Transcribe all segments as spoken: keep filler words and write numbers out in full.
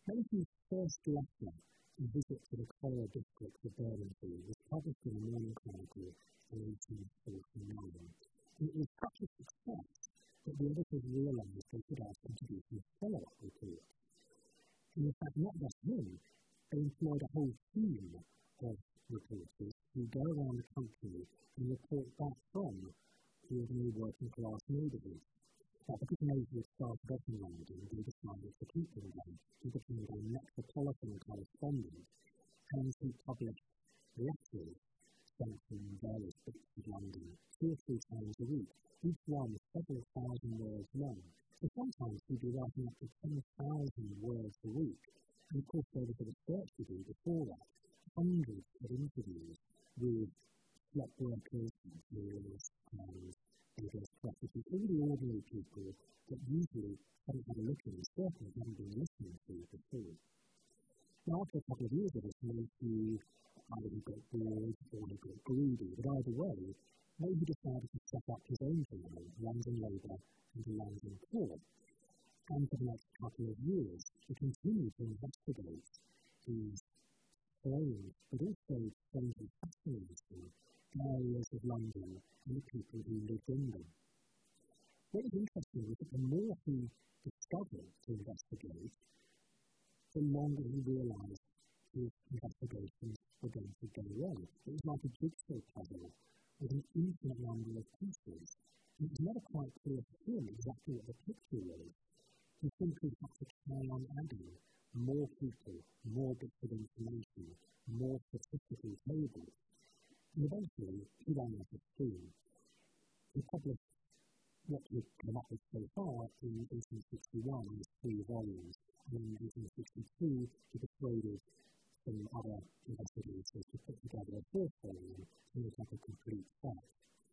Macy's first letter, A Visit to the Cholera District of Bermondsey, was published in the Morning Chronicle in eighteen forty-nine. It was such a success that the editors realised they could ask him to do some follow-up reports. And in fact, not just him, they employed a whole team of reporters who go around the country and report back from ordinary working-class neighbourhoods. But because Maisie had started off in London, they decided to keep him there. He became a metropolitan correspondent, and he published letters sent from various bits of London two or three times a week, each one several thousand words long. So sometimes he'd be writing up to ten thousand words a week. And of course there was a research to do before that, hundreds of interviews with slop workers, employers, and beggars, prostitutes, all the ordinary people that usually haven't had a look in, certainly haven't been listening to before. Now, after a couple of years of this, Macy either he got bored or he got greedy, but either way, Macy decided to set up his own journal, London Labour and the London Poor. And for the next couple of years, he continued to investigate these strange, but also strangely fascinating areas of London and the people who lived in them. What was interesting was that the more he discovered to investigate, the longer he realised his investigations were going to go wrong. It was like a jigsaw puzzle with an infinite number of pieces. And it was never quite clear to him exactly what the picture was. He simply had to carry on adding more people, more bits of information, more statistical tables. And eventually, he ran out of steam. He published what he'd come up with so far in eighteen sixty-one in three volumes, and in eighteen sixty-two he persuaded some other investigators to put together a fourth volume to make up a complete set.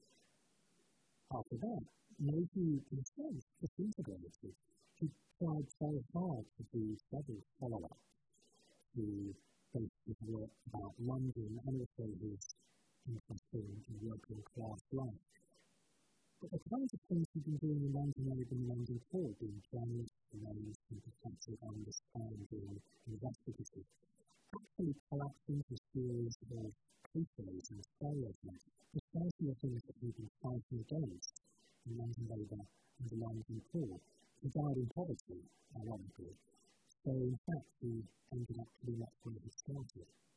After that, Macy himself disintegrated. He tried very hard to do several follow-ups to both his work about London and also his interest in working class life. But the kinds of things he'd been doing in London Labour and London Poor, being journalist, journalist, sympathetic, understanding, investigative, actually collapsed into a series of cliches and stereotypes, precisely the things that he'd been fighting against in London Labour and the London Poor. He died in poverty, ironically. So in fact, he ended up pretty much where he started.